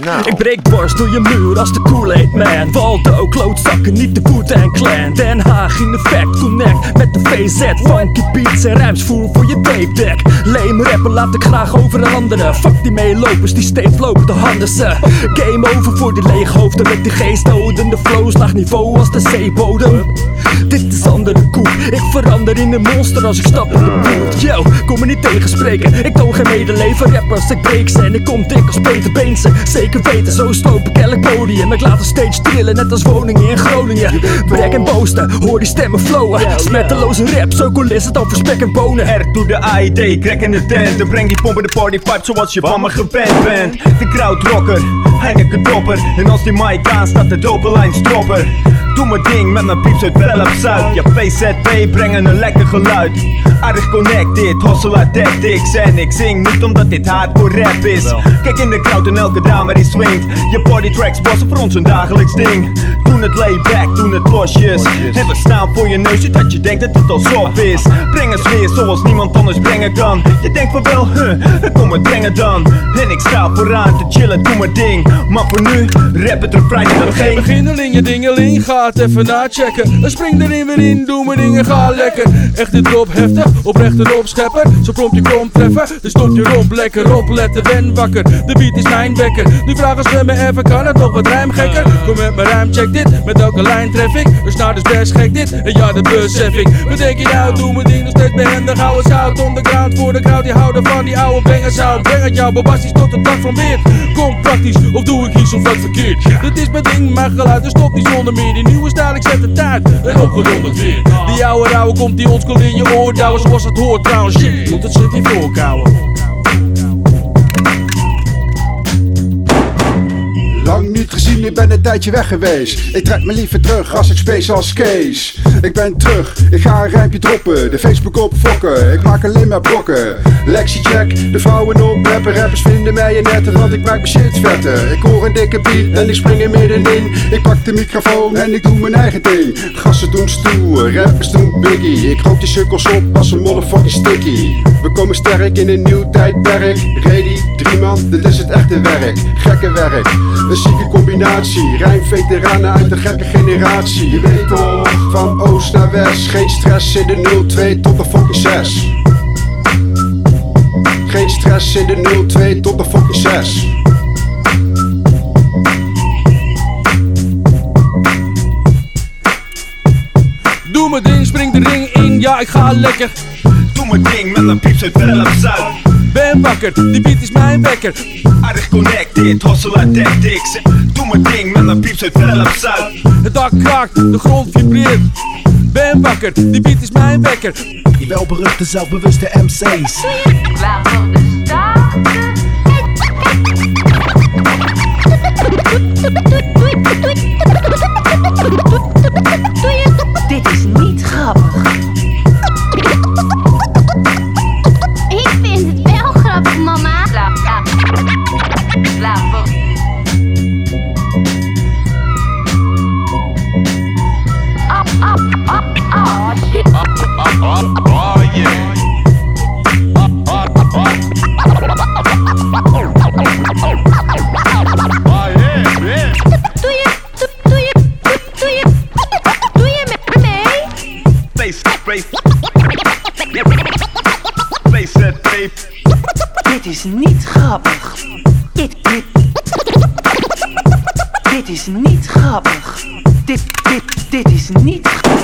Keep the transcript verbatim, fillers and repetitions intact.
Nou. Ik breek dwars door je muur als de Kool-Aid Man. Waldo, klootzakken, niet de Wu-Tang Clan. Den Haag in effect, connect met de V Z. Funky beats en rijmsvoer voor je tape deck. Lame rappen laat ik graag over een andere. Fuck die meelopers die steeds lopen de handen ze. Game over voor die leeghoofden met die geestdodende flows. Laag niveau als de zeebodem. Dit is andere koek, ik verander in een monster als ik stap in de buurt. Yo, kom me niet tegenspreken, ik toon geen medeleven. Rappers, ik breek ze en ik kom dik als Peter Beense. Zeker weten, zo sloop ik elk podium. Ik laat een stage trillen, net als woningen in Groningen. Brek en boosten, hoor die stemmen flowen. Smetteloze rap, zo cool is het over spek en bonen. R to de A I D, crack in de tent. En breng die pompen de party vibe zoals je van me gewend bent. De crowdrocker, Heineken dopper. En als die mic aan staat, de dopelijn stropper. Doe mijn ding met mijn pieps uit Velp Zuid. Ja, P Z P brengen een lekker geluid. Aardig connected, hustle uit tactics. En ik zing niet omdat dit hardcore rap is. Kijk in de crowd en elke dame die swingt. Je party tracks wassen voor ons een dagelijks ding. Doen het layback, doen het losjes. En we staan voor je neus, dat je denkt dat het al soft is. Breng een sfeer zoals niemand anders brengen kan. Je denkt van wel, huh, kom het brengen dan. En ik sta vooraan te chillen, doe mijn ding. Maar voor nu, rap het er vrij dat geen beginneling, je dingeling, ga het even nachecken. Dan spring erin weer in, doe mijn dingen, ga lekker. Echt dit drop heftig, oprecht een opschepper. Zo prompt je komt treffen, dus stop je romp lekker op. Let de wen wakker, de beat is mijn wekker. Nu vragen ze me even, kan het nog wat rijmgekker? Kom met mijn rijm, check dit, met welke lijn tref ik? Dus nou dus best gek dit, en ja dat besef ik. Wat denk je nou, doe mijn ding nog steeds behendig. Hou het zout onderground voor de crowd, die houden van die oude bangers zout. Breng het jou bobastisch tot de dag van weer. Kom praktisch, of doe ik iets of wat verkeerd? Dit is mijn ding, mijn geluid, dus stop niet zonder meer. Die nieuwe stijl, ik zet de tijd, en opgedonderd weer. Die oude rauwe komt die oldschool in je oor douwen zoals het hoort trouwens. Shit, moet het zich niet voorkouwen. Lang niet gezien, ik ben een tijdje weg geweest. Ik trek me liever terug als ik space als Kees. Ik ben terug, ik ga een rijmpje droppen. De Facebook op fokken, ik maak alleen maar blokken. Lexi check, de vrouwen op rappen. Rappers vinden mij een netter, want ik maak mijn shit vetter. Ik hoor een dikke beat en ik spring er middenin. Ik pak de microfoon en ik doe mijn eigen ding. Gassen doen stoer, rappers doen biggie. Ik rook die sukkels op als een motherfucking sticky. We komen sterk in een nieuw tijdperk. Ready, drie man, dit is het echte werk. Gekke werk. Een zieke combinatie, rijmveteranen uit de gekke generatie. Je weet toch, van oost naar west. Geen stress in de nul twee tot de fucking zes. Geen stress in de nul twee tot de fucking zes. Doe mijn ding, spring de ring in, ja ik ga lekker. Doe mijn ding met mijn pieps uit Velp Zuid. Ben wakker, die beat is mijn wekker. Aardig connected, hustle uit tactics. Doe mijn ding met mijn pieps uit Velp Zuid. Het dak kraakt, de grond vibreert. Ben wakker, die beat is mijn wekker. Die welberuchte, zelfbewuste M C's. Waarvoor de staten. Dit is niet grappig. Ik vind het wel grappig, mama. Slaap, slaap. Slaap. Op, op, op, op. Shit. Oh yeah. Oh yeah, yeah. Doe je, doe je, doe je, doe je met mee? Face, face. Face it, tape. Dit is niet grappig. Dit, dit. Dit is niet grappig. Dit, dit, dit is niet grappig.